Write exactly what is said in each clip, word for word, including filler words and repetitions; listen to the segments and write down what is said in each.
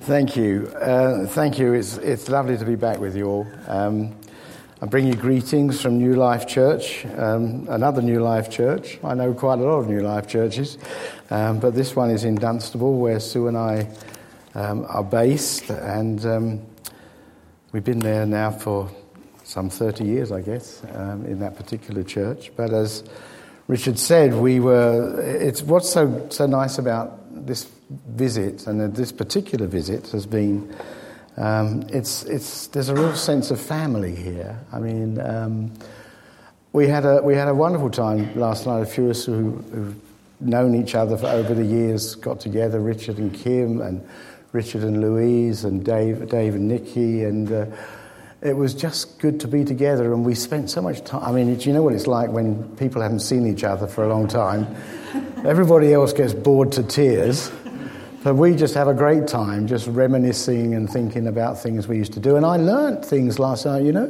Thank you. Uh, thank you. It's it's lovely to be back with you all. Um, I bring you greetings from New Life Church, um, another New Life Church. I know quite a lot of New Life churches, um, but this one is in Dunstable, where Sue and I um, are based, and um, we've been there now for some thirty years, I guess, um, in that particular church. But as Richard said, we were. It's what's so so nice about this visit, and this particular visit has been. Um, it's it's there's a real sense of family here. I mean, um, we had a we had a wonderful time last night. A few of us who, who've known each other for over the years got together. Richard and Kim, and Richard and Louise, and Dave, Dave and Nikki, and. Uh, It was just good to be together, and we spent so much time. I mean, do you know what it's like when people haven't seen each other for a long time? Everybody else gets bored to tears, but we just have a great time, just reminiscing and thinking about things we used to do. And I learnt things last night. You know,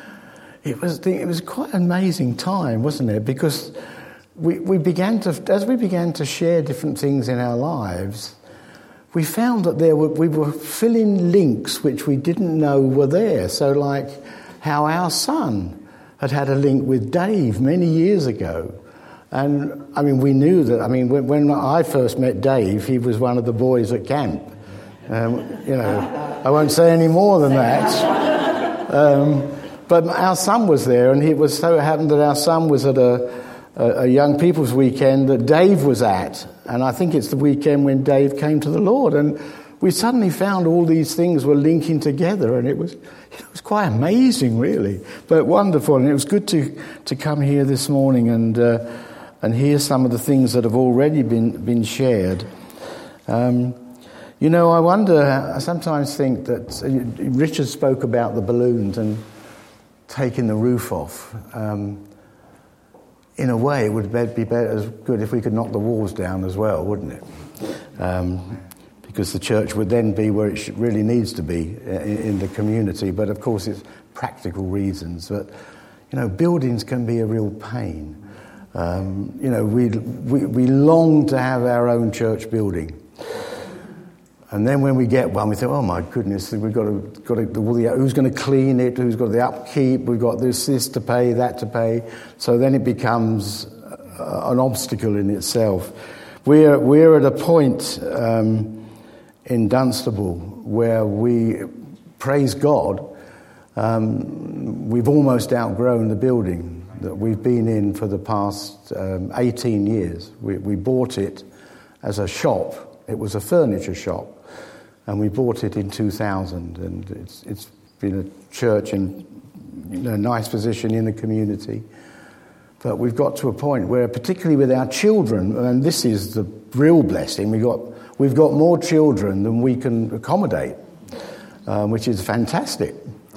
it was it was quite an amazing time, wasn't it? Because we we began to as we began to share different things in our lives. We found that there were, we were filling links which we didn't know were there. So like how our son had had a link with Dave many years ago. And, I mean, we knew that. I mean, when, when I first met Dave, he was one of the boys at camp. Um, you know, I won't say any more than that. Um, but our son was there, and it was so happened that our son was at a... a young people's weekend that Dave was at, and I think it's the weekend when Dave came to the Lord, and we suddenly found all these things were linking together, and it was it was quite amazing, really, but wonderful. And it was good to to come here this morning and uh, and hear some of the things that have already been been shared. Um, you know, I wonder. I sometimes think that uh, Richard spoke about the balloons and taking the roof off. Um, In a way, it would be better, as good if we could knock the walls down as well, wouldn't it? Um, because the church would then be where it should, really needs to be in, in the community. But of course, it's practical reasons. But you know, buildings can be a real pain. Um, you know, we, we we long to have our own church building, and then when we get one, we think, oh my goodness, we've got to got to who's going to clean it? Who's got the upkeep? We've got this this to pay, that to pay. So then it becomes uh, an obstacle in itself. We're we're at a point um, in Dunstable where we, praise God, um, we've almost outgrown the building that we've been in for the past um, eighteen years. We, we bought it as a shop. It was a furniture shop. And we bought it in two thousand, and it's it's been a church in you know, a nice position in the community. But we've got to a point where, particularly with our children, and this is the real blessing, we got we've got more children than we can accommodate, um, which is fantastic.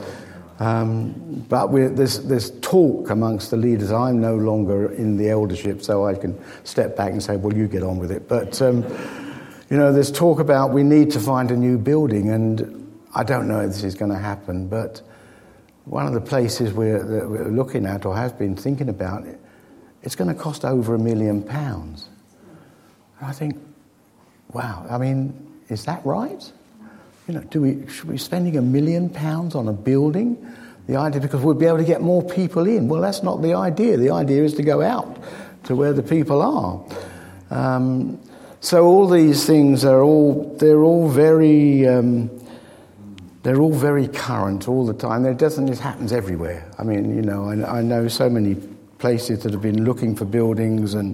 Um, but we're, there's there's talk amongst the leaders. I'm no longer in the eldership, so I can step back and say, "Well, you get on with it." But um, You know, there's talk about we need to find a new building, and I don't know if this is going to happen, but one of the places we're, that we're looking at or have been thinking about, it, it's going to cost over a million pounds. And I think, wow, I mean, is that right? You know, do we should we be spending a million pounds on a building? The idea, because we'll be able to get more people in. Well, that's not the idea. The idea is to go out to where the people are. Um, So all these things are all they're all very um, they're all very current all the time. It doesn't it happens everywhere. I mean, you know, I, I know so many places that have been looking for buildings and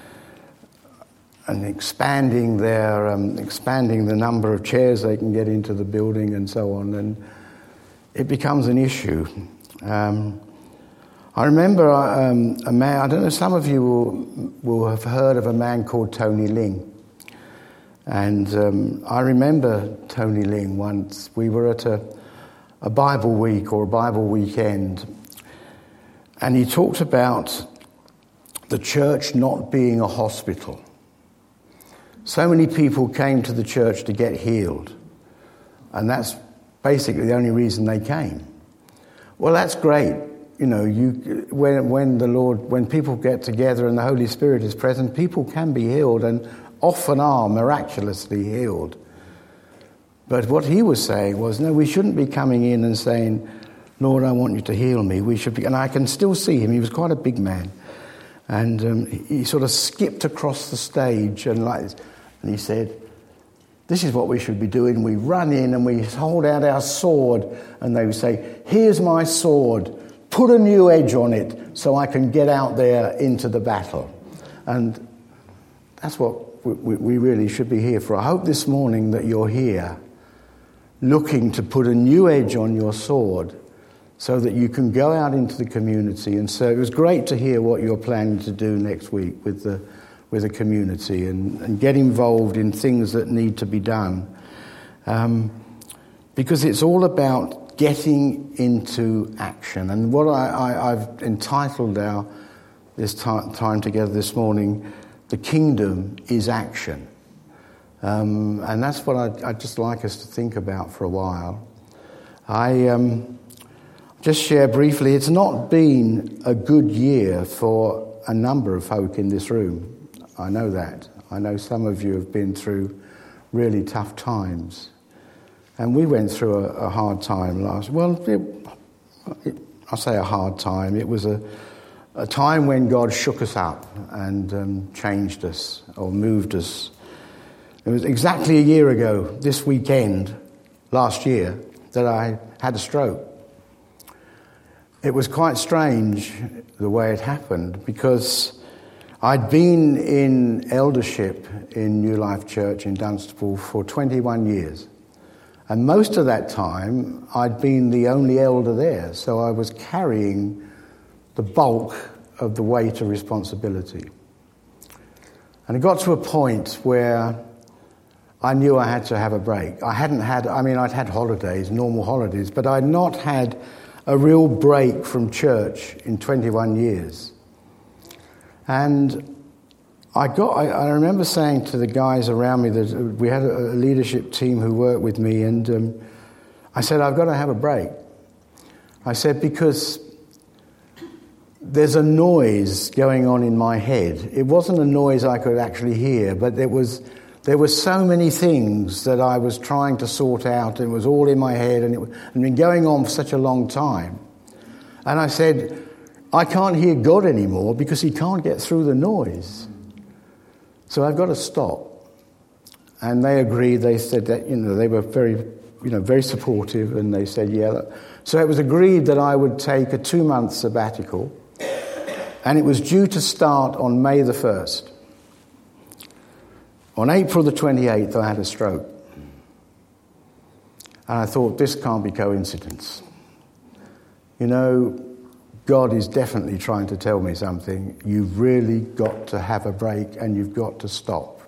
and expanding their um, expanding the number of chairs they can get into the building and so on, and it becomes an issue. Um, I remember um, a man, I don't know, some of you will, will have heard of a man called Tony Ling. And um, I remember Tony Ling once. We were at a, a Bible week or a Bible weekend, and he talked about the church not being a hospital. So many people came to the church to get healed, and that's basically the only reason they came. Well, that's great. You know, you when when the Lord, when people get together and the Holy Spirit is present, people can be healed and often are miraculously healed. But what he was saying was, no, we shouldn't be coming in and saying, Lord, I want you to heal me. We should be, and I can still see him. He was quite a big man. And um, he sort of skipped across the stage and like this, and he said, this is what we should be doing. We run in and we hold out our sword, and they would say, here's my sword. Put a new edge on it so I can get out there into the battle. And that's what we, we really should be here for. I hope this morning that you're here looking to put a new edge on your sword so that you can go out into the community and serve. It was great to hear what you're planning to do next week with the with the community and, and get involved in things that need to be done. Um, because it's all about getting into action. And what I, I, I've entitled our this t- time together this morning, The Kingdom is Action. Um, and that's what I'd, I'd just like us to think about for a while. I um, just share briefly, it's not been a good year for a number of folk in this room. I know that. I know some of you have been through really tough times. And we went through a, a hard time last... Well, it, it, I say a hard time. It was a, a time when God shook us up and um, changed us or moved us. It was exactly a year ago, this weekend, last year, that I had a stroke. It was quite strange the way it happened because I'd been in eldership in New Life Church in Dunstable for twenty-one years. And most of that time, I'd been the only elder there. So I was carrying the bulk of the weight of responsibility. And it got to a point where I knew I had to have a break. I hadn't had, I mean, I'd had holidays, normal holidays, but I'd not had a real break from church in twenty-one years. And I got. I, I remember saying to the guys around me that we had a, a leadership team who worked with me, and um, I said, I've got to have a break. I said, because there's a noise going on in my head. It wasn't a noise I could actually hear, but there was there were so many things that I was trying to sort out, and it was all in my head, and it had been going on for such a long time. And I said, I can't hear God anymore because he can't get through the noise. So I've got to stop. And they agreed. They said that, you know, they were very, you know, very supportive, and they said, yeah. So it was agreed that I would take a two-month sabbatical, and it was due to start on May the first. On April the twenty-eighth, I had a stroke. And I thought, this can't be coincidence. You know, God is definitely trying to tell me something. You've really got to have a break and you've got to stop.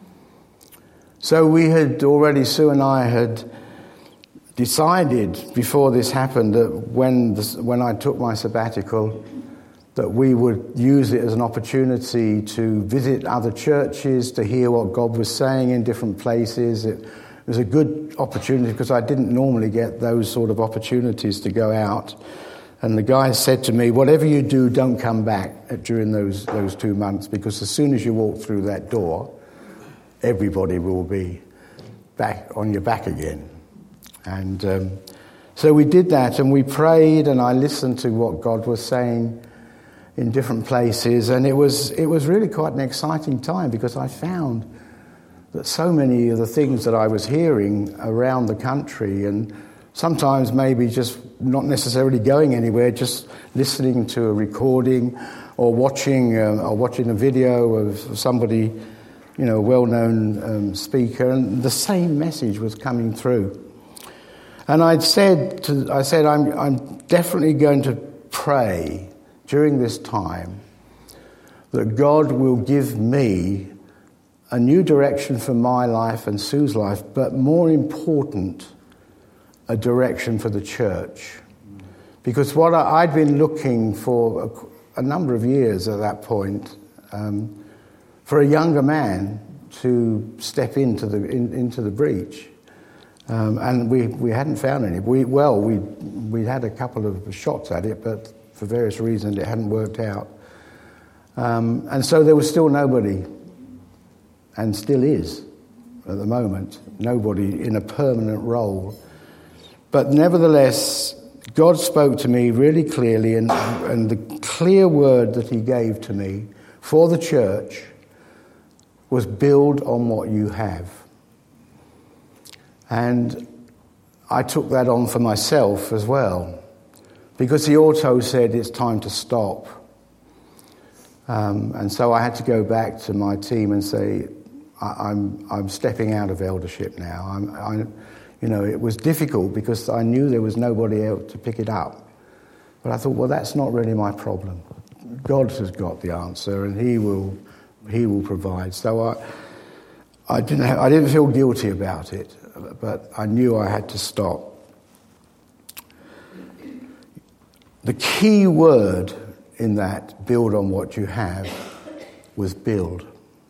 So we had already, Sue and I had decided before this happened that when this, when I took my sabbatical, that we would use it as an opportunity to visit other churches, to hear what God was saying in different places. It was a good opportunity because I didn't normally get those sort of opportunities to go out. And the guy said to me, whatever you do, don't come back during those those two months, because as soon as you walk through that door, everybody will be back on your back again. And um, so we did that, and we prayed, and I listened to what God was saying in different places, and it was it was really quite an exciting time because I found that so many of the things that I was hearing around the country, and sometimes maybe just not necessarily going anywhere, just listening to a recording or watching uh, or watching a video of somebody, you know, a well-known um, speaker, and the same message was coming through. And I'd said to, I said, I'm, I'm definitely going to pray during this time that God will give me a new direction for my life and Sue's life, but more important, a direction for the church. Because what I, I'd been looking for a, a number of years at that point, um, for a younger man to step into the in, into the breach. Um, and we, we hadn't found any. We, well, we we had a couple of shots at it, but for various reasons it hadn't worked out. Um, and so there was still nobody, and still is, at the moment, nobody in a permanent role. But nevertheless, God spoke to me really clearly, and, and the clear word that he gave to me for the church was build on what you have. And I took that on for myself as well, because he also said it's time to stop. Um, and so I had to go back to my team and say, I, I'm I'm stepping out of eldership now. I'm, I, you know, it was difficult because I knew there was nobody else to pick it up. But I thought, well, that's not really my problem. God has got the answer, and He will He will provide. So I I didn't have, I didn't feel guilty about it, but I knew I had to stop. The key word in that build on what you have was build.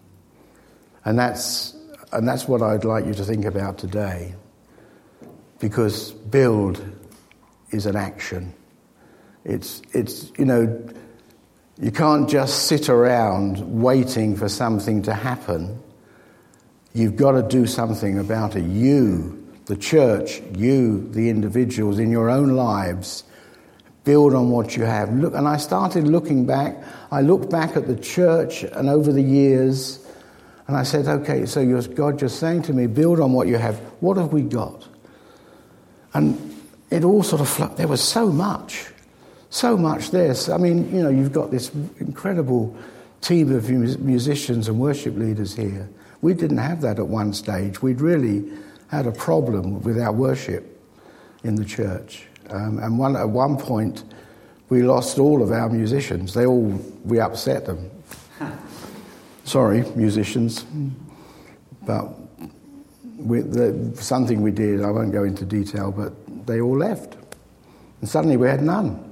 And that's and that's what I'd like you to think about today. Because build is an action. It's it's you know, you can't just sit around waiting for something to happen. You've got to do something about it. You, the church, you, the individuals in your own lives, build on what you have. Look, and I started looking back. I looked back at the church and over the years, and I said, okay, so you're, God, you're saying to me, build on what you have. What have we got? And it all sort of flooded. There was so much, so much there. I mean, you know, you've got this incredible team of musicians and worship leaders here. We didn't have that at one stage. We'd really had a problem with our worship in the church. Um, and one, at one point, we lost all of our musicians. They all, we upset them. Sorry, musicians. But we, the, something we did, I won't go into detail, but they all left. And suddenly we had none.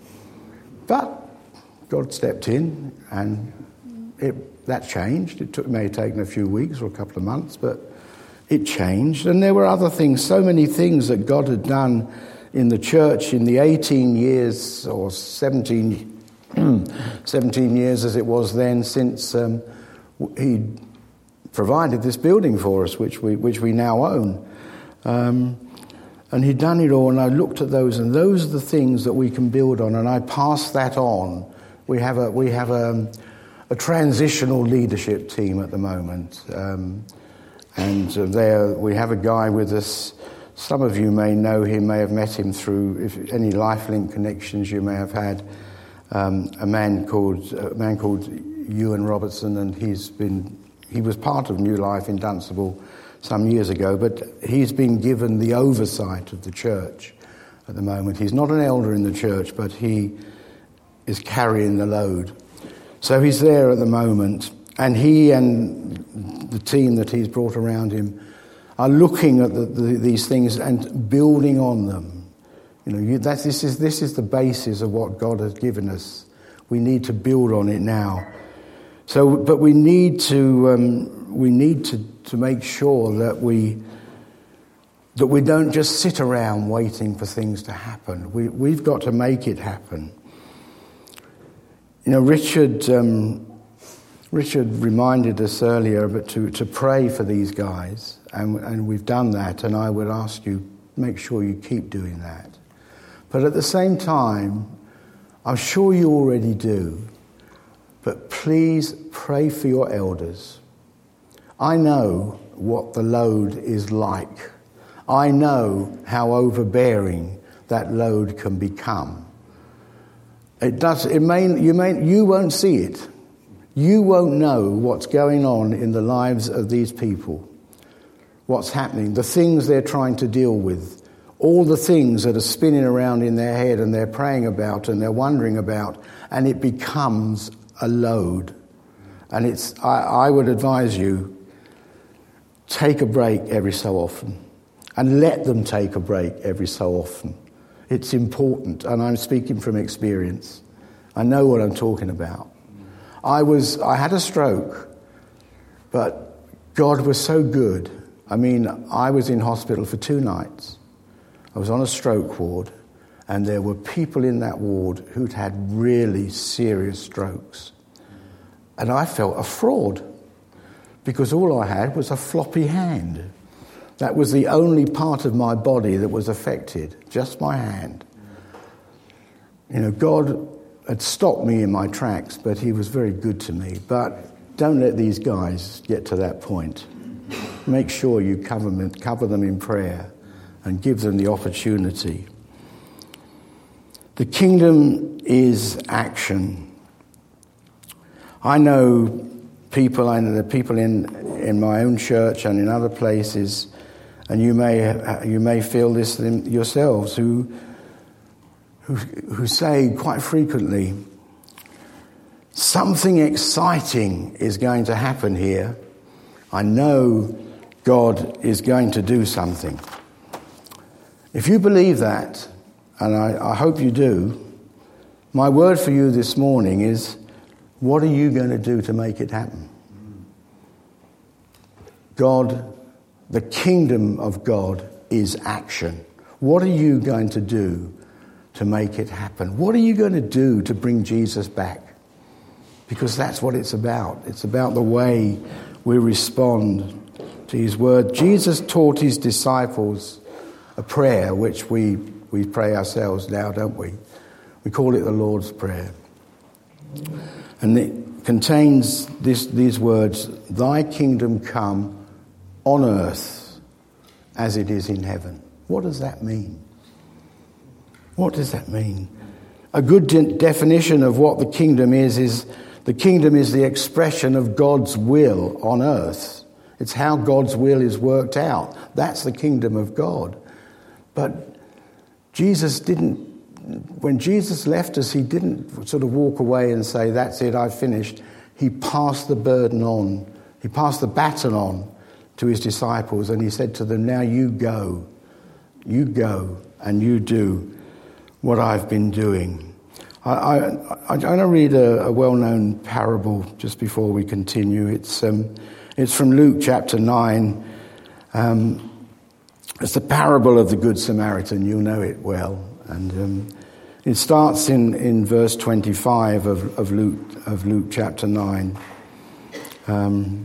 But God stepped in, and it, that changed. It took, may have taken a few weeks or a couple of months, but it changed. And there were other things, so many things that God had done in the church in the eighteen years or seventeen, seventeen years as it was then, since um, he provided this building for us, which we which we now own. Um, and he'd done it all, and I looked at those, and those are the things that we can build on, and I passed that on. We have a we have a, a transitional leadership team at the moment, um, and uh, there we have a guy with us. Some of you may know him, may have met him through if any LifeLink connections you may have had. Um, a man called a man called Ewan Robertson, and he's been he was part of New Life in Dunstable some years ago, but he's been given the oversight of the church at the moment. He's not an elder in the church, but he is carrying the load. So he's there at the moment, and he and the team that he's brought around him are looking at the, the, these things and building on them. You know, you, that's, this is this is the basis of what God has given us. We need to build on it now. So, but we need to um, we need to, to make sure that we that we don't just sit around waiting for things to happen. We we've got to make it happen. You know, Richard. Um, Richard reminded us earlier but to, to pray for these guys, and, and we've done that, and I would ask you, make sure you keep doing that. But at the same time, I'm sure you already do, but please pray for your elders. I know what the load is like. I know how overbearing that load can become. It does. It may. You may. You won't see it. You won't know what's going on in the lives of these people, what's happening, the things they're trying to deal with, all the things that are spinning around in their head and they're praying about and they're wondering about, and it becomes a load. And it's. I, I would advise you, take a break every so often, and let them take a break every so often. It's important, and I'm speaking from experience. I know what I'm talking about. I was, I had a stroke, but God was so good. I mean, I was in hospital for two nights. I was on a stroke ward, and there were people in that ward who'd had really serious strokes. And I felt a fraud because all I had was a floppy hand. That was the only part of my body that was affected, just my hand. You know, God had stopped me in my tracks, but he was very good to me. But don't let these guys get to that point. Make sure you cover them, cover them in prayer and give them the opportunity. The kingdom is action. I know people, I know the people in, in my own church and in other places, and you may you may feel this yourselves, who, who who say quite frequently, something exciting is going to happen here. I know God is going to do something. If you believe that, and I, I hope you do, my word for you this morning is, what are you going to do to make it happen? God, the kingdom of God is action. What are you going to do to make it happen? What are you going to do to bring Jesus back? Because that's what it's about. It's about the way we respond to his word. Jesus taught his disciples a prayer, which we, we pray ourselves now, don't we? We call it the Lord's Prayer. And it contains this, these words, thy kingdom come on earth as it is in heaven. What does that mean? What does that mean? A good de- definition of what the kingdom is, is the kingdom is the expression of God's will on earth. It's how God's will is worked out. That's the kingdom of God. But Jesus didn't, when Jesus left us, he didn't sort of walk away and say, that's it, I've finished. He passed the burden on. He passed the baton on to his disciples, and he said to them, now you go. You go and you do what I've been doing. I, I, I'm going to read a, a well-known parable just before we continue. It's um, it's from Luke chapter nine. Um, it's the parable of the Good Samaritan. You know it well. And um, it starts in, in verse twenty-five of, of Luke of Luke chapter nine. Um,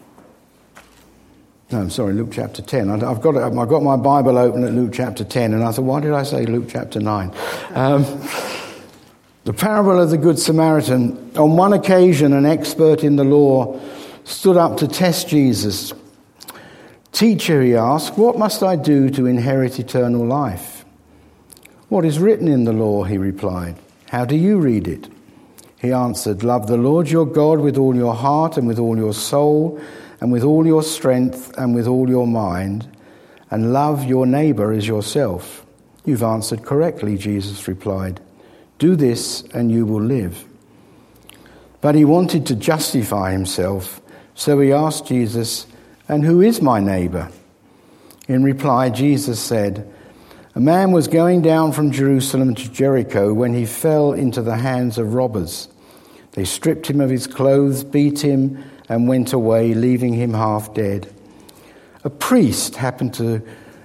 no, I'm sorry, Luke chapter ten. I, I've got it, I've got my Bible open at Luke chapter ten, and I thought, why did I say Luke chapter nine? Um, the parable of the Good Samaritan. On one occasion, an expert in the law stood up to test Jesus. Teacher, he asked, what must I do to inherit eternal life? What is written in the law, he replied. How do you read it? He answered, love the Lord your God with all your heart and with all your soul and with all your strength and with all your mind, and love your neighbor as yourself. You've answered correctly, Jesus replied. Do this and you will live. But he wanted to justify himself, so he asked Jesus, and who is my neighbor? In reply, Jesus said, a man was going down from Jerusalem to Jericho when he fell into the hands of robbers. They stripped him of his clothes, beat him, and went away, leaving him half dead. A priest happened to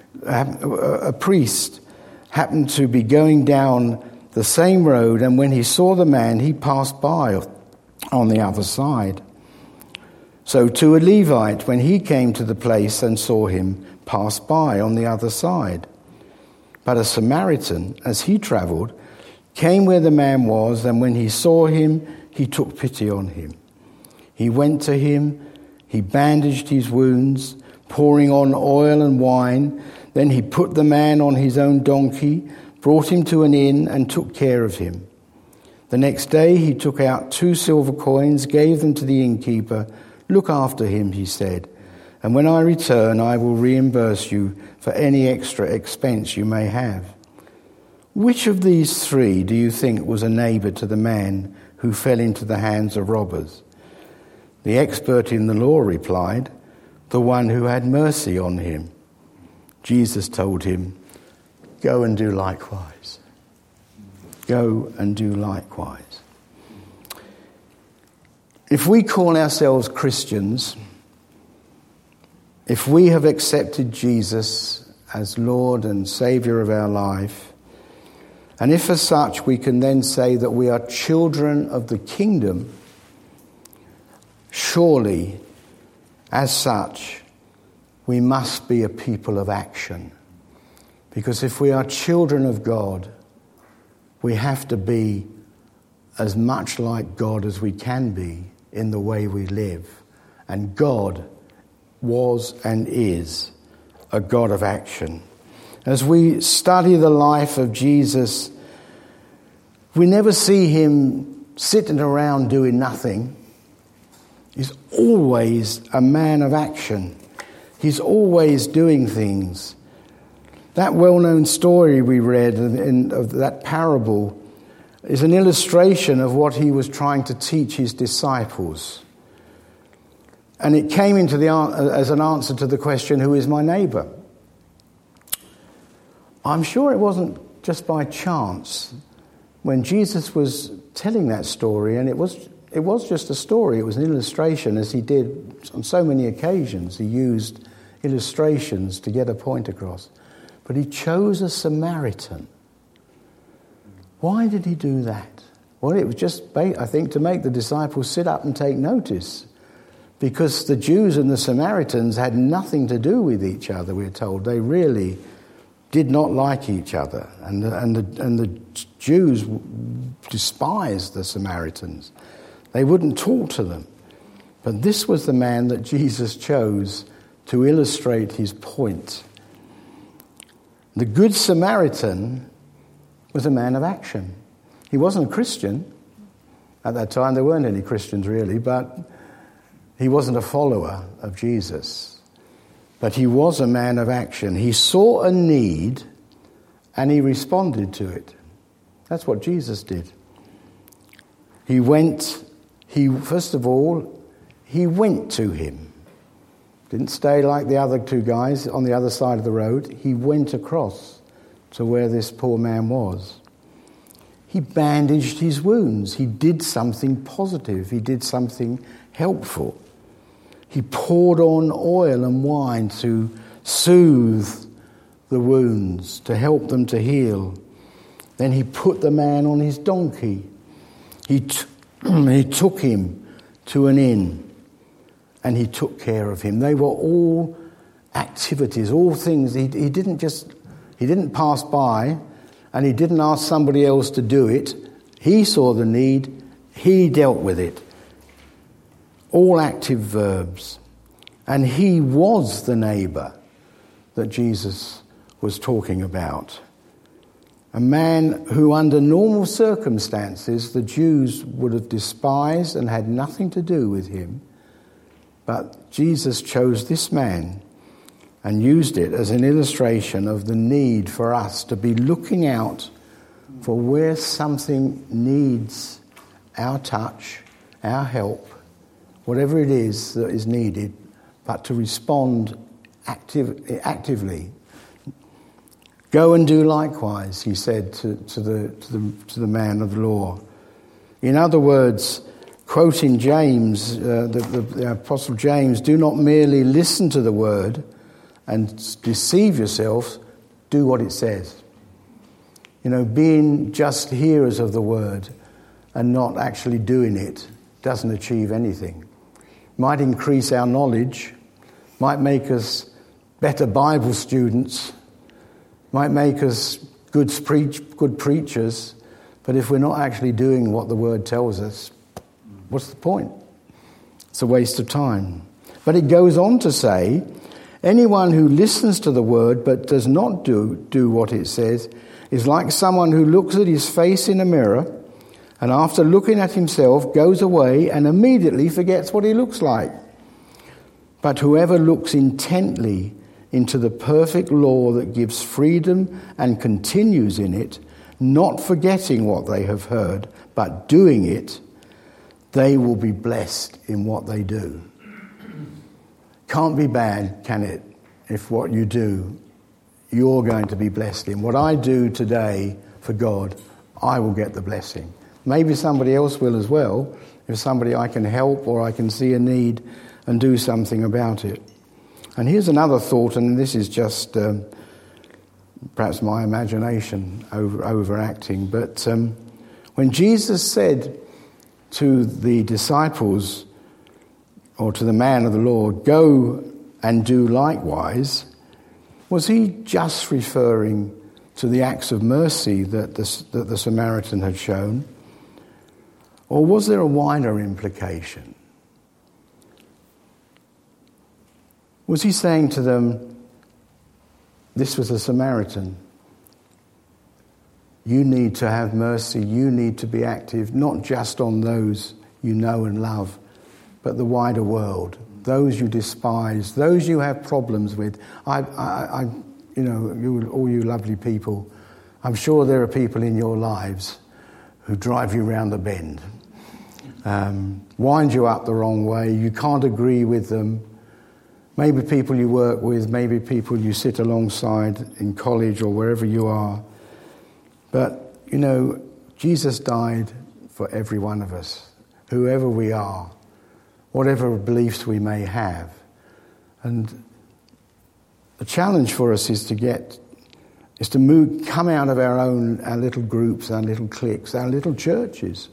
a priest happened to be going down the same road, and when he saw the man, he passed by on the other side. So too a Levite, when he came to the place and saw him, passed by on the other side. But a Samaritan, as he travelled, came where the man was, and when he saw him, he took pity on him. He went to him, he bandaged his wounds, pouring on oil and wine. Then he put the man on his own donkey, brought him to an inn, and took care of him. The next day he took out two silver coins, gave them to the innkeeper. Look after him, he said, and when I return, I will reimburse you for any extra expense you may have. Which of these three do you think was a neighbor to the man who fell into the hands of robbers? The expert in the law replied, the one who had mercy on him. Jesus told him, go and do likewise. Go and do likewise. If we call ourselves Christians, if we have accepted Jesus as Lord and Saviour of our life, and if as such we can then say that we are children of the kingdom, surely As such, we must be a people of action. Because if we are children of God, we have to be as much like God as we can be in the way we live. And God was and is a God of action. As we study the life of Jesus, we never see him sitting around doing nothing. He's always a man of action. He's always doing things. That well-known story we read in, of that parable is an illustration of what he was trying to teach his disciples. And it came into the as an answer to the question, who is my neighbour? I'm sure it wasn't just by chance when Jesus was telling that story, and it was it was just a story, it was an illustration, as he did on so many occasions. He used illustrations to get a point across. But he chose a Samaritan. Why did he do that? Well, it was just, I think, to make the disciples sit up and take notice. Because the Jews and the Samaritans had nothing to do with each other, we're told. They really did not like each other. And the, and the, and the Jews despised the Samaritans. They wouldn't talk to them. But this was the man that Jesus chose to illustrate his point. The Good Samaritan was a man of action. He wasn't a Christian. At that time, there weren't any Christians really, but he wasn't a follower of Jesus. But he was a man of action. He saw a need and he responded to it. That's what Jesus did. He went, he first of all, he went to him. Didn't stay like the other two guys on the other side of the road. He went across to where this poor man was. He bandaged his wounds. He did something positive. He did something helpful. He poured on oil and wine to soothe the wounds, to help them to heal. Then he put the man on his donkey. He, t- he took him to an inn. And he took care of him. They were all activities, all things. He, he didn't just, he didn't pass by and he didn't ask somebody else to do it. He saw the need. He dealt with it. All active verbs. And he was the neighbour that Jesus was talking about. A man who under normal circumstances the Jews would have despised and had nothing to do with him. But Jesus chose this man and used it as an illustration of the need for us to be looking out for where something needs our touch, our help, whatever it is that is needed, but to respond active, actively. Go and do likewise, he said to, to, the, to, the, to the man of the law. In other words, quoting James, uh, the, the, the Apostle James, do not merely listen to the word and deceive yourself, do what it says. You know, being just hearers of the word and not actually doing it doesn't achieve anything. Might increase our knowledge, might make us better Bible students, might make us good, preach, good preachers, but if we're not actually doing what the word tells us, what's the point? It's a waste of time. But it goes on to say, anyone who listens to the word but does not do, do what it says is like someone who looks at his face in a mirror and after looking at himself goes away and immediately forgets what he looks like. But whoever looks intently into the perfect law that gives freedom and continues in it, not forgetting what they have heard, but doing it, they will be blessed in what they do. Can't be bad, can it, if what you do, you're going to be blessed in. What I do today for God, I will get the blessing. Maybe somebody else will as well, if somebody I can help or I can see a need and do something about it. And here's another thought, and this is just um, perhaps my imagination over, overacting, but um, when Jesus said to the disciples, or to the man of the Lord, "Go and do likewise," was he just referring to the acts of mercy that the, that the Samaritan had shown? Or was there a wider implication? Was he saying to them, this was a Samaritan, you need to have mercy, you need to be active, not just on those you know and love, but the wider world, those you despise, those you have problems with. I, I, I you know, you, all you lovely people, I'm sure there are people in your lives who drive you round the bend, um, wind you up the wrong way, you can't agree with them. Maybe people you work with, maybe people you sit alongside in college or wherever you are. But, you know, Jesus died for every one of us, whoever we are, whatever beliefs we may have. And the challenge for us is to get, is to move, come out of our own, our little groups, our little cliques, our little churches,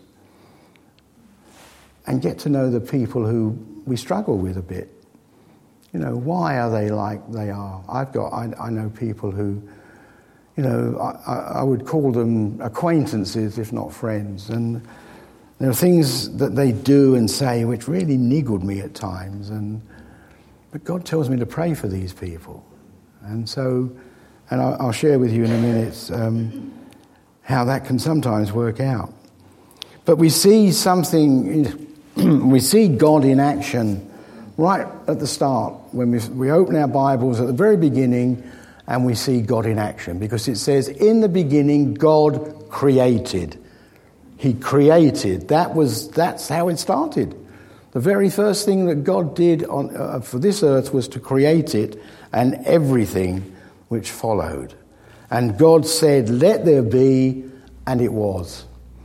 and get to know the people who we struggle with a bit. You know, why are they like they are? I've got, I, I know people who, you know, I, I would call them acquaintances, if not friends. And there are things that they do and say which really niggled me at times. And but God tells me to pray for these people. And so, and I'll, I'll share with you in a minute um, how that can sometimes work out. But we see something, we see God in action right at the start, when we, we open our Bibles at the very beginning and we see God in action, because it says, in the beginning, God created. He created. That was, that's how it started. The very first thing that God did on, uh, for this earth was to create it and everything which followed. And God said, let there be, and it was.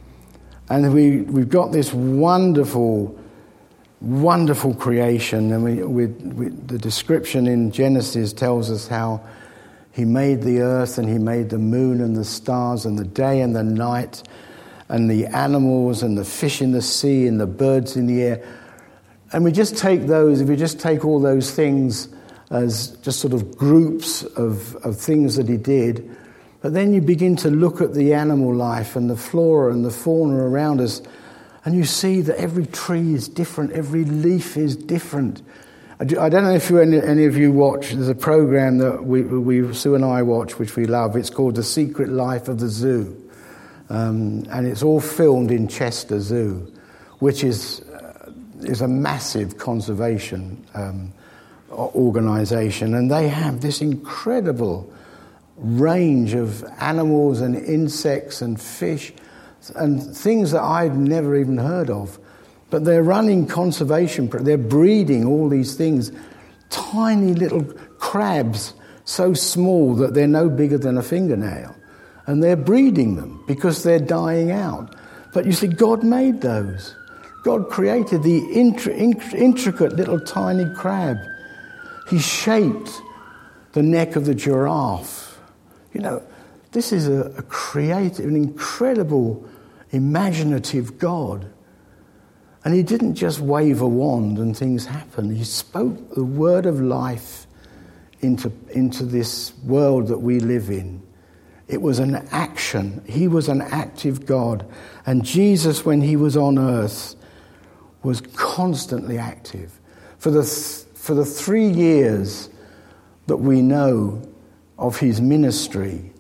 And we, we've got this wonderful Wonderful creation, and we, we, we, the description in Genesis tells us how he made the earth and he made the moon and the stars and the day and the night and the animals and the fish in the sea and the birds in the air. And we just take those, if we just take all those things as just sort of groups of, of things that he did, but then you begin to look at the animal life and the flora and the fauna around us, and you see that every tree is different, every leaf is different. I don't know if you, any, any of you watch, there's a program that we, we, Sue and I watch, which we love. It's called The Secret Life of the Zoo. Um, and it's all filmed in Chester Zoo, which is, uh, is a massive conservation um, organisation. And they have this incredible range of animals and insects and fish and things that I'd never even heard of. But they're running conservation, they're breeding all these things, tiny little crabs, so small that they're no bigger than a fingernail. And they're breeding them because they're dying out. But you see, God made those. God created the intri- int- intricate little tiny crab. He shaped the neck of the giraffe. You know, this is a, a creative, an incredible, imaginative God. And he didn't just wave a wand and things happen. He spoke the word of life into, into this world that we live in. It was an action. He was an active God. And Jesus, when he was on earth, was constantly active. For the, th- for the three years that we know of his ministry,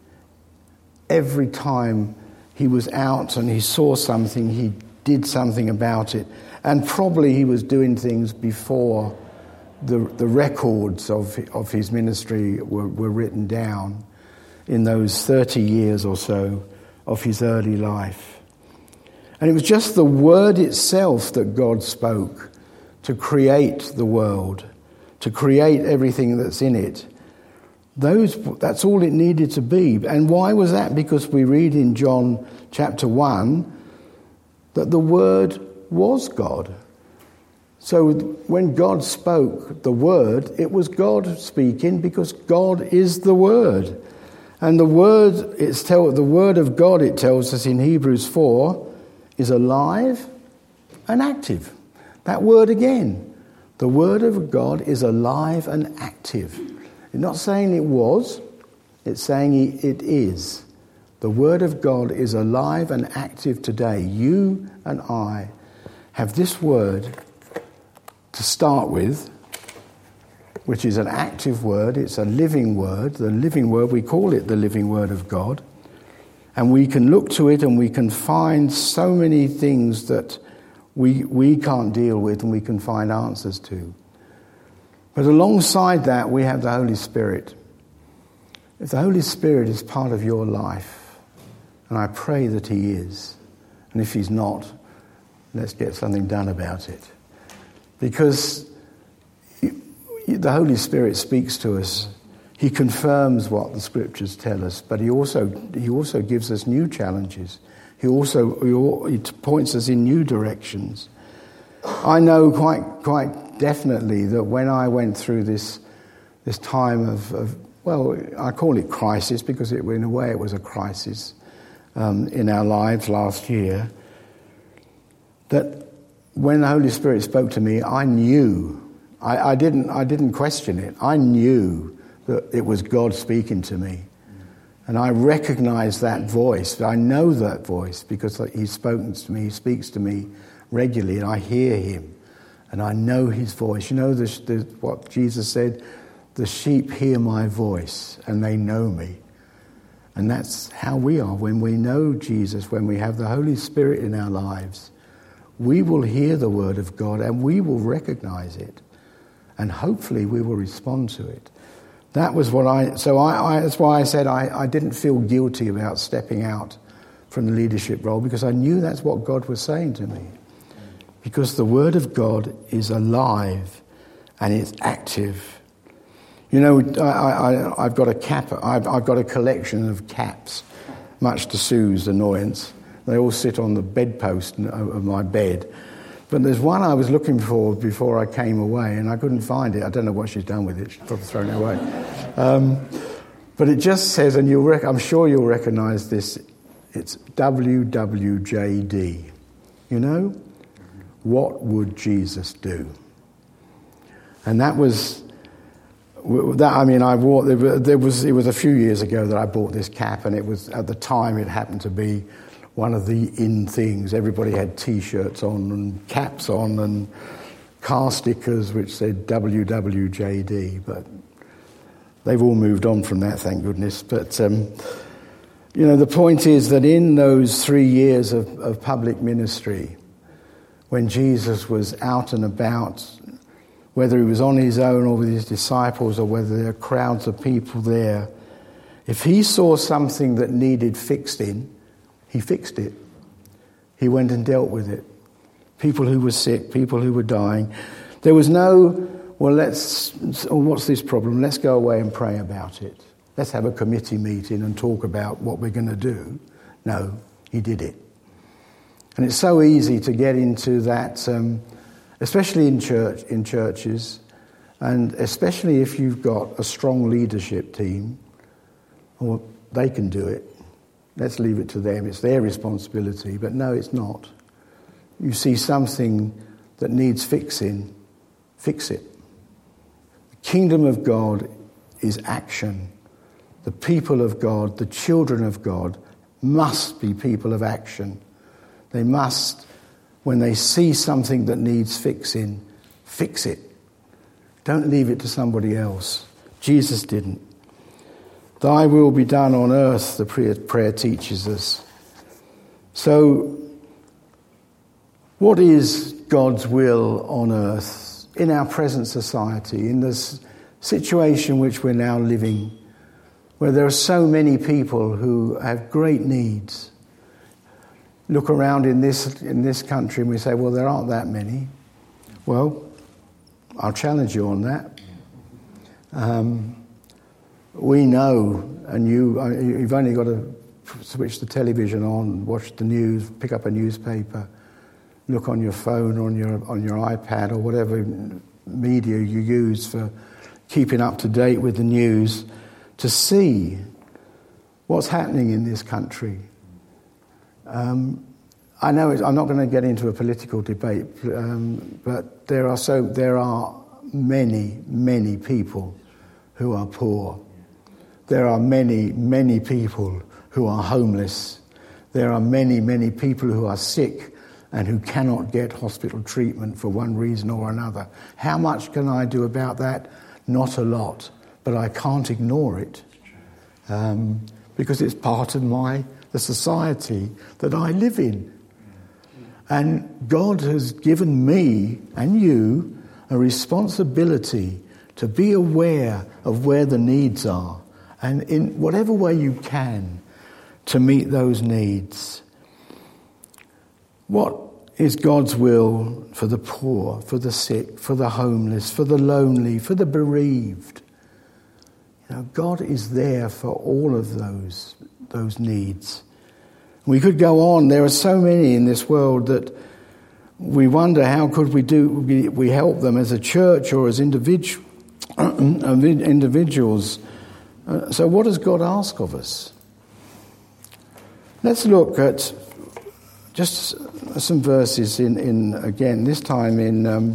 every time he was out and he saw something, he did something about it. And probably he was doing things before the the records of of his ministry were, were written down in those thirty years or so of his early life. And it was just the word itself that God spoke to create the world, to create everything that's in it. Those, that's all it needed to be. And why was that? Because we read in John chapter one that the Word was God. So when God spoke the Word, it was God speaking, because God is the Word. And the Word, it's tell, the Word of God, it tells us in Hebrews four, is alive and active. That word again. The Word of God is alive and active. It's not saying it was, it's saying it is. The Word of God is alive and active today. You and I have this Word to start with, which is an active Word. It's a living Word. The living Word, we call it the living Word of God. And we can look to it and we can find so many things that we we can't deal with and we can find answers to. But alongside that, we have the Holy Spirit. If the Holy Spirit is part of your life, and I pray that he is, and if he's not, let's get something done about it. Because the Holy Spirit speaks to us. He confirms what the Scriptures tell us, but he also he also gives us new challenges. He also he points us in new directions. I know quite quite definitely that when I went through this this time of, of well, I call it crisis because it, in a way it was a crisis um, in our lives last year, that when the Holy Spirit spoke to me, I knew. I, I didn't I didn't question it. I knew that it was God speaking to me. And I recognize that voice. I know that voice because he's spoken to me. He speaks to me regularly and I hear him. And I know his voice. You know the, the, what Jesus said? The sheep hear my voice and they know me. And that's how we are. When we know Jesus, when we have the Holy Spirit in our lives, we will hear the word of God and we will recognize it. And hopefully we will respond to it. That was what I, so I, I that's why I said I, I didn't feel guilty about stepping out from the leadership role, because I knew that's what God was saying to me. Because the Word of God is alive and it's active. You know, I, I, I've got a cap, I've, I've got a collection of caps, much to Sue's annoyance. They all sit on the bedpost of my bed. But there's one I was looking for before I came away, and I couldn't find it. I don't know what she's done with it. She's probably thrown it away. Um, but it just says, and you'll rec- I'm sure you'll recognise this, it's W W J D. You know? What would Jesus do? And that was, that. I mean, I wore, there was, it was a few years ago that I bought this cap, and it was, at the time, it happened to be one of the in things. Everybody had T-shirts on and caps on and car stickers which said W W J D, but they've all moved on from that, thank goodness. But, um, you know, the point is that in those three years of, of public ministry, when Jesus was out and about, whether he was on his own or with his disciples or whether there were crowds of people there, if he saw something that needed fixing, he fixed it. He went and dealt with it. People who were sick, people who were dying. There was no, well, let's, oh, what's this problem? Let's go away and pray about it. Let's have a committee meeting and talk about what we're going to do. No, he did it. And it's so easy to get into that, um, especially in church, in churches, and especially if you've got a strong leadership team, well, they can do it. Let's leave it to them. It's their responsibility. But no, it's not. You see something that needs fixing, fix it. The kingdom of God is action. The people of God, the children of God, must be people of action. They must, when they see something that needs fixing, fix it. Don't leave it to somebody else. Jesus didn't. Thy will be done on earth, the prayer teaches us. So, what is God's will on earth in our present society, in this situation which we're now living, where there are so many people who have great needs? Look around in this in this country and we say, well, there aren't that many. Well, I'll challenge you on that. Um, we know, and you, you've only got to switch the television on, watch the news, pick up a newspaper, look on your phone or on your on your iPad or whatever media you use for keeping up to date with the news, to see what's happening in this country. Um, I know it's, I'm not going to get into a political debate, um, but there are so there are many, many people who are poor. There are many, many people who are homeless. There are many, many people who are sick and who cannot get hospital treatment for one reason or another. How much can I do about that? Not a lot, but I can't ignore it um, because it's part of my the society that I live in. And God has given me and you a responsibility to be aware of where the needs are, and in whatever way you can to meet those needs. What is God's will for the poor, for the sick, for the homeless, for the lonely, for the bereaved? You know, God is there for all of those, those needs. We could go on. There are so many in this world that we wonder how could we do we, we help them as a church or as individual, individuals. Uh, so what does God ask of us? Let's look at just some verses in, in again, this time in um,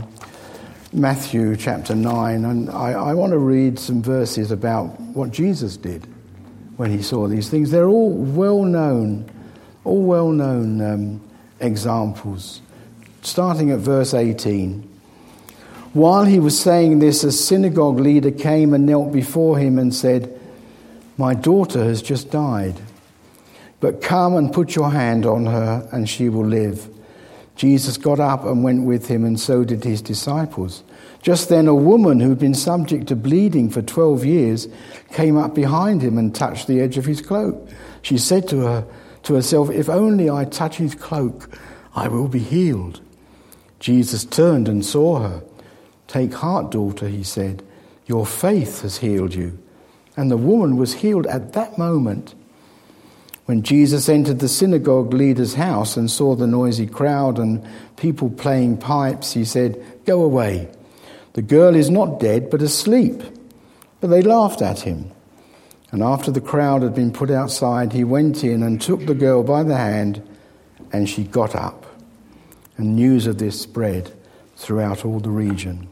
Matthew chapter nine. And I, I want to read some verses about what Jesus did when he saw these things. They're all well-known, all well-known um, examples. Starting at verse eighteen. While he was saying this, a synagogue leader came and knelt before him and said, "My daughter has just died, but come and put your hand on her and she will live." Jesus got up and went with him, and so did his disciples. Just then a woman who had been subject to bleeding for twelve years came up behind him and touched the edge of his cloak. She said to her to herself, "If only I touch his cloak, I will be healed." Jesus turned and saw her. "Take heart, daughter," he said. "Your faith has healed you." And the woman was healed at that moment. When Jesus entered the synagogue leader's house and saw the noisy crowd and people playing pipes, he said, "Go away. The girl is not dead, but asleep." But they laughed at him. And after the crowd had been put outside, he went in and took the girl by the hand, and she got up. And news of this spread throughout all the region.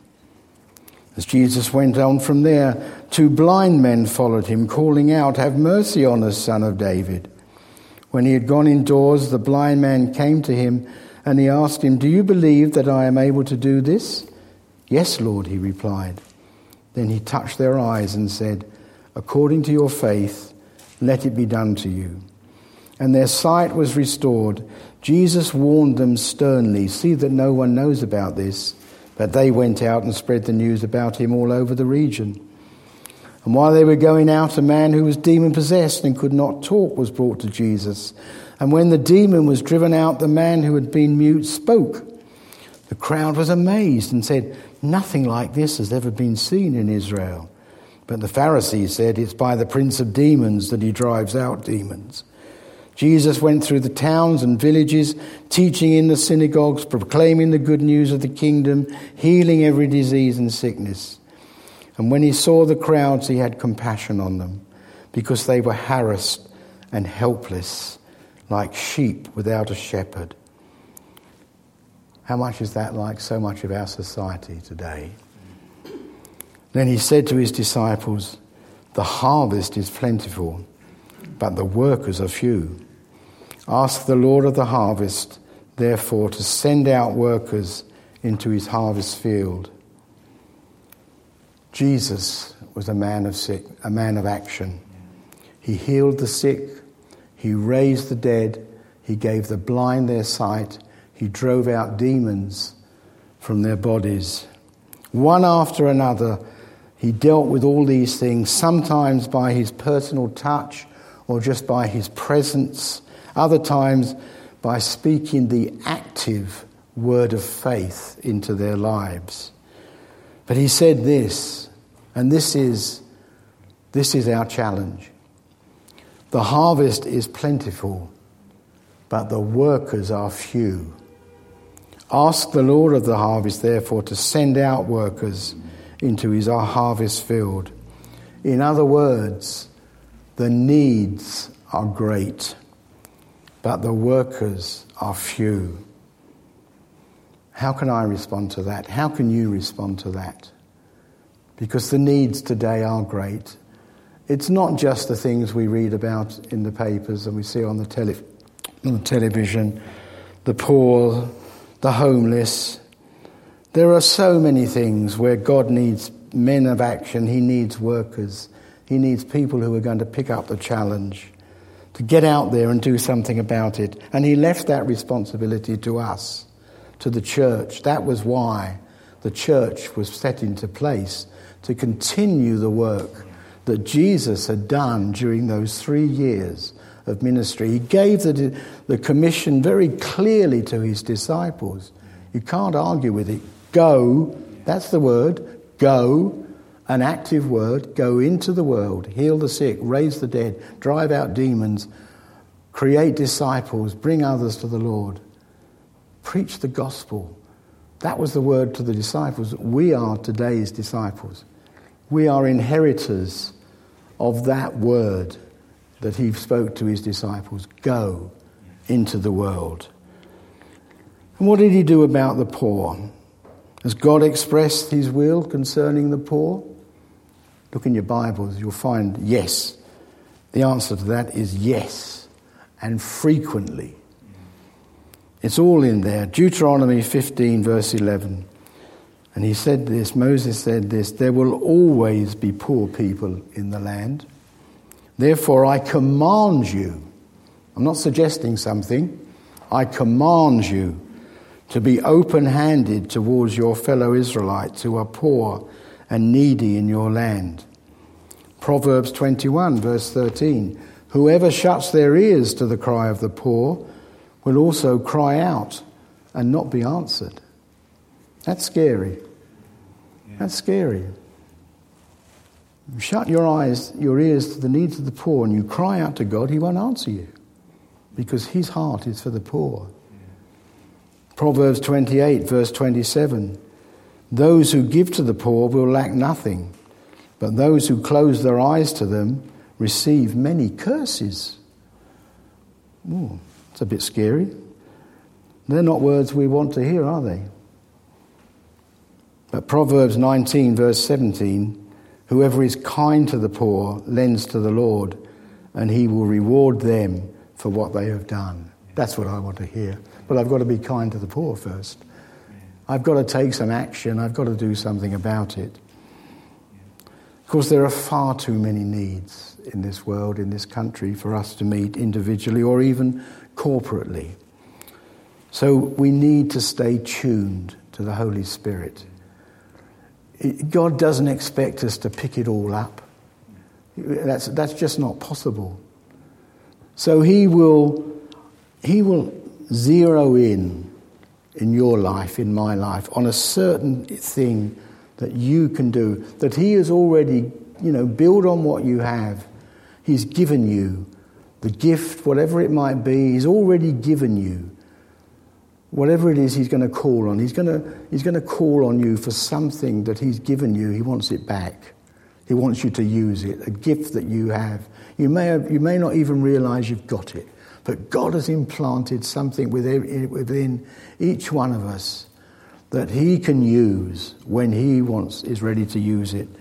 As Jesus went on from there, two blind men followed him, calling out, "Have mercy on us, Son of David." When he had gone indoors, the blind man came to him, and he asked him, "Do you believe that I am able to do this?" "Yes, Lord," he replied. Then he touched their eyes and said, "According to your faith, let it be done to you." And their sight was restored. Jesus warned them sternly, "See that no one knows about this." But they went out and spread the news about him all over the region. And while they were going out, a man who was demon-possessed and could not talk was brought to Jesus. And when the demon was driven out, the man who had been mute spoke. The crowd was amazed and said, "Nothing like this has ever been seen in Israel." But the Pharisees said, "It's by the prince of demons that he drives out demons." Jesus went through the towns and villages, teaching in the synagogues, proclaiming the good news of the kingdom, healing every disease and sickness. And when he saw the crowds, he had compassion on them, because they were harassed and helpless, like sheep without a shepherd. How much is that like so much of our society today? Then he said to his disciples, "The harvest is plentiful, but the workers are few. Ask the Lord of the harvest, therefore, to send out workers into his harvest field." Jesus was a man of sick, a man of action. He healed the sick, he raised the dead, he gave the blind their sight, he drove out demons from their bodies. One after another, he dealt with all these things, sometimes by his personal touch or just by his presence, other times by speaking the active word of faith into their lives. But he said this, and this is, this is our challenge. The harvest is plentiful, but the workers are few. Ask the Lord of the harvest, therefore, to send out workers into his harvest field. In other words, the needs are great, but the workers are few. How can I respond to that? How can you respond to that? Because the needs today are great. It's not just the things we read about in the papers and we see on the, tele- on the television, the poor, the homeless. There are so many things where God needs men of action. He needs workers. He needs people who are going to pick up the challenge, to get out there and do something about it. And he left that responsibility to us, to the church. That was why the church was set into place, to continue the work that Jesus had done during those three years of ministry. He gave the, the commission very clearly to his disciples. You can't argue with it. Go, that's the word, go, an active word, go into the world, heal the sick, raise the dead, drive out demons, create disciples, bring others to the Lord, preach the gospel. That was the word to the disciples. We are today's disciples. We are inheritors of that word that he spoke to his disciples. Go into the world. And what did he do about the poor? Has God expressed his will concerning the poor? Look in your Bibles, you'll find yes. The answer to that is yes, and frequently. It's all in there. Deuteronomy fifteen, verse eleven. And he said this, Moses said this, there will always be poor people in the land. Therefore I command you, I'm not suggesting something, I command you to be open-handed towards your fellow Israelites who are poor and needy in your land. Proverbs twenty-one, verse thirteen, whoever shuts their ears to the cry of the poor will also cry out and not be answered. That's scary. Yeah. That's scary. You shut your eyes, your ears to the needs of the poor, and you cry out to God, he won't answer you because his heart is for the poor. Yeah. Proverbs twenty-eight, verse twenty-seven, those who give to the poor will lack nothing, but those who close their eyes to them receive many curses. Ooh, it's a bit scary. They're not words we want to hear, are they? But Proverbs nineteen, verse seventeen, whoever is kind to the poor lends to the Lord, and he will reward them for what they have done. That's what I want to hear. But I've got to be kind to the poor first. I've got to take some action. I've got to do something about it. Of course, there are far too many needs in this world, in this country, for us to meet individually or even corporately. So we need to stay tuned to the Holy Spirit. God doesn't expect us to pick it all up. That's that's just not possible. So he will he will zero in in your life, in my life, on a certain thing that you can do, that he has already, you know, build on what you have. He's given you the gift, whatever it might be, he's already given you. Whatever it is he's going to call on, he's going to he's going to call on you for something that he's given you. He wants it back. He wants you to use it, a gift that you have. You may have, you may not even realize you've got it, but God has implanted something within, within each one of us that he can use when he wants is ready to use it.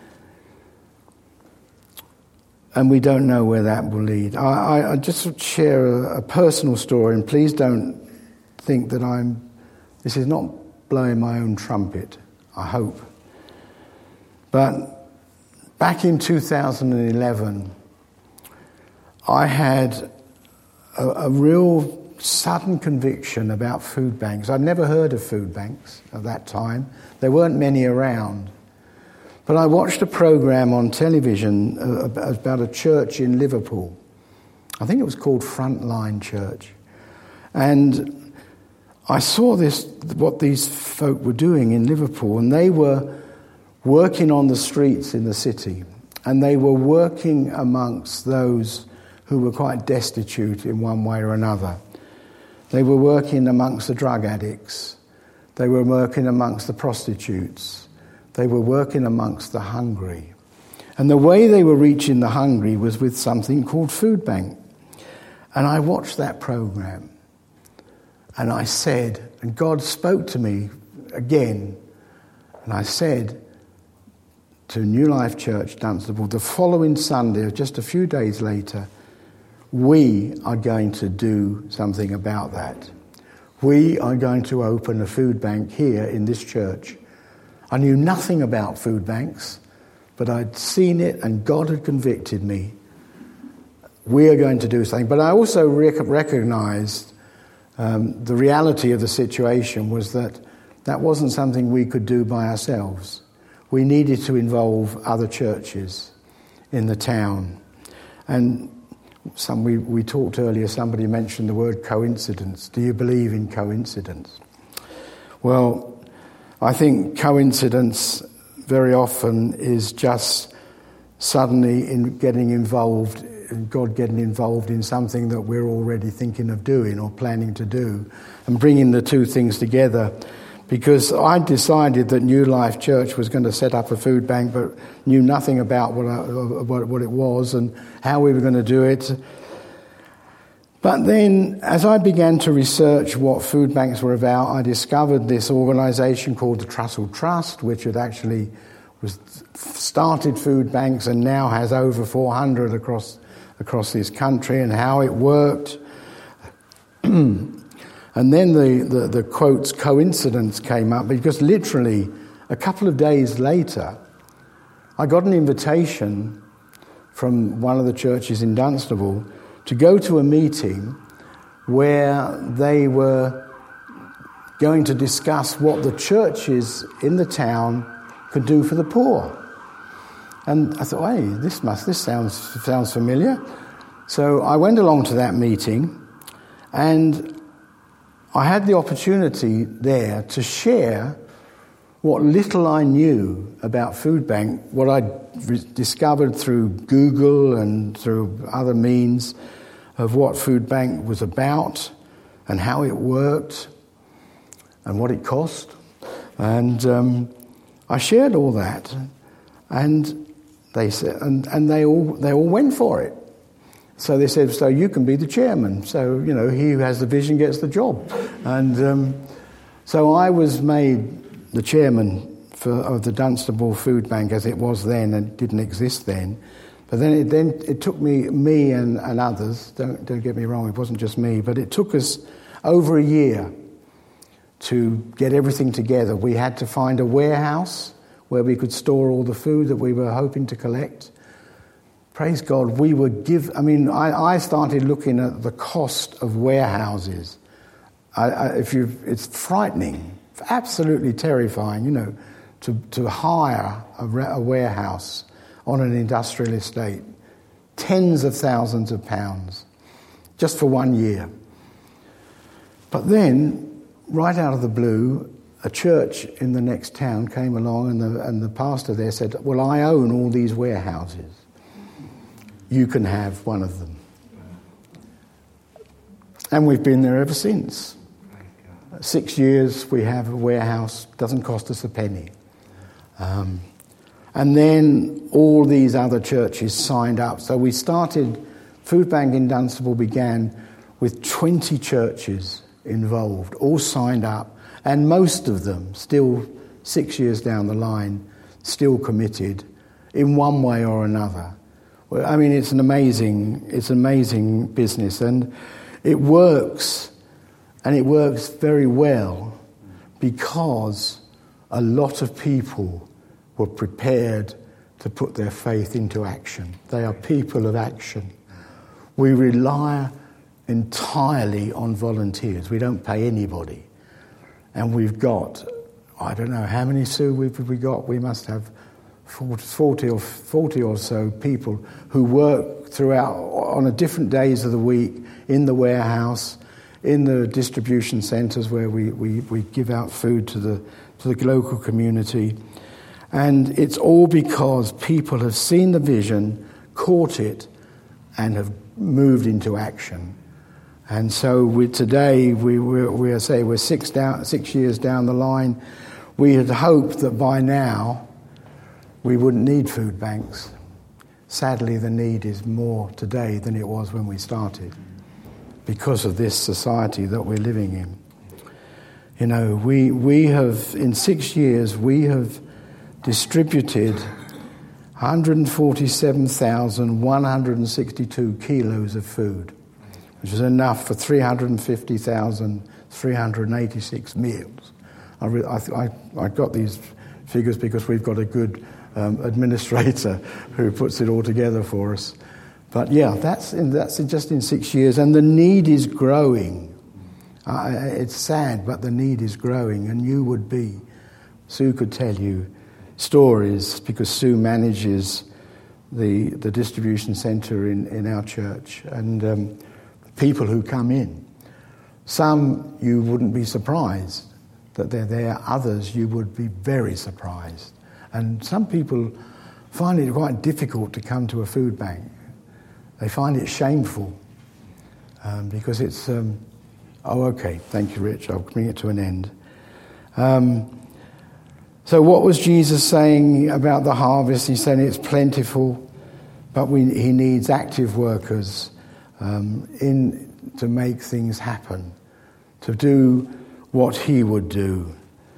And we don't know where that will lead. I, I, I just share a, a personal story, and please don't think that I'm, this is not blowing my own trumpet, I hope. But back in two thousand eleven, I had a, a real sudden conviction about food banks. I'd never heard of food banks at that time. There weren't many around. But I watched a program on television about a church in Liverpool. I think it was called Frontline Church. And I saw this, what these folk were doing in Liverpool, and they were working on the streets in the city, and they were working amongst those who were quite destitute in one way or another. They were working amongst the drug addicts. They were working amongst the prostitutes. They were working amongst the hungry. And the way they were reaching the hungry was with something called Food Bank. And I watched that program, and I said, and God spoke to me again, and I said to New Life Church, Dunstable, the following Sunday, just a few days later, we are going to do something about that. We are going to open a food bank here in this church. I knew nothing about food banks, but I'd seen it and God had convicted me. We are going to do something. But I also rec- recognized um, the reality of the situation was that that wasn't something we could do by ourselves. We needed to involve other churches in the town. And some we, we talked earlier, somebody mentioned the word coincidence. Do you believe in coincidence? Well, I think coincidence very often is just suddenly in getting involved, God getting involved in something that we're already thinking of doing or planning to do, and bringing the two things together. Because I decided that New Life Church was going to set up a food bank, but knew nothing about what, I, what, what it was and how we were going to do it. But then, as I began to research what food banks were about, I discovered this organisation called the Trussell Trust, which had actually was started food banks and now has over four hundred across across this country, and how it worked. And then the, the, the quotes coincidence came up, because literally a couple of days later, I got an invitation from one of the churches in Dunstable to go to a meeting where they were going to discuss what the churches in the town could do for the poor. And I thought, hey, this must this sounds sounds familiar. So I went along to that meeting, and I had the opportunity there to share what little I knew about Food Bank, what I discovered through Google and through other means of what Food Bank was about and how it worked and what it cost. And um, I shared all that, and they said, and, and they all they all went for it. So they said, so you can be the chairman. So, you know, he who has the vision gets the job. And um, so I was made the chairman for, of the Dunstable Food Bank as it was then, and didn't exist then. But then it, then it took me me and, and others, don't, don't get me wrong, it wasn't just me, but it took us over a year to get everything together. We had to find a warehouse where we could store all the food that we were hoping to collect. Praise God, we were give. I mean, I, I started looking at the cost of warehouses. I, I, if you, it's frightening, absolutely terrifying. You know, to to hire a, a warehouse on an industrial estate, tens of thousands of pounds, just for one year. But then, right out of the blue, a church in the next town came along, and the and the pastor there said, "Well, I own all these warehouses. You can have one of them." And we've been there ever since. Six years we have a warehouse, doesn't cost us a penny. Um, and then all these other churches signed up. So we started, Food Bank in Dunstable began with twenty churches involved, all signed up, and most of them still six years down the line, still committed in one way or another. Well, I mean, it's an amazing, it's an amazing business, and it works, and it works very well because a lot of people were prepared to put their faith into action. They are people of action. We rely entirely on volunteers. We don't pay anybody, and we've got, I don't know how many Sue we've we got. We must have forty or forty or so people who work throughout on a different days of the week in the warehouse, in the distribution centres where we, we, we give out food to the to the local community. And it's all because people have seen the vision, caught it, and have moved into action. And so we, today we we we are say we're six down six years down the line. We had hoped that by now we wouldn't need food banks. Sadly, the need is more today than it was when we started. because of this society that we're living in. You know, we we have, in six years, we have distributed one hundred forty-seven thousand one hundred sixty-two kilos of food, which is enough for three hundred fifty thousand three hundred eighty-six meals. I, re- I, I, I got these figures because we've got a good um, administrator who puts it all together for us. But yeah, that's in, that's in just in six years, and the need is growing. Uh, it's sad, but the need is growing, and you would be. Sue could tell you stories, because Sue manages the the distribution centre in, in our church, and um, people who come in. Some you wouldn't be surprised that they're there, others you would be very surprised. And some people find it quite difficult to come to a food bank. They find it shameful um, because it's... Um, oh, okay, thank you, Rich. I'll bring it to an end. Um, so what was Jesus saying about the harvest? He's saying it's plentiful, but we, he needs active workers um, in to make things happen, to do what he would do.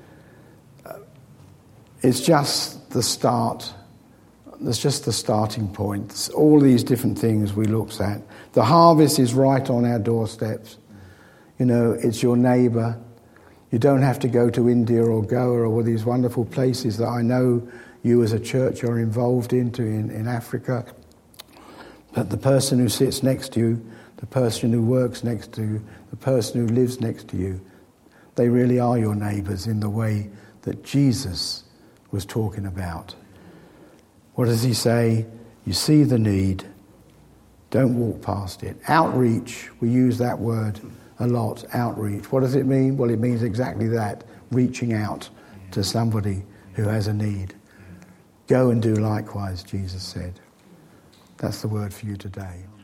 It's just the start. That's just the starting point. It's all these different things we looked at. The harvest is right on our doorsteps. You know, it's your neighbour. You don't have to go to India or Goa or all these wonderful places that I know you as a church are involved into in, in Africa. But the person who sits next to you, the person who works next to you, the person who lives next to you, they really are your neighbours in the way that Jesus was talking about. What does he say? You see the need, don't walk past it. Outreach, we use that word a lot, outreach. What does it mean? Well, it means exactly that, reaching out to somebody who has a need. Go and do likewise, Jesus said. That's the word for you today.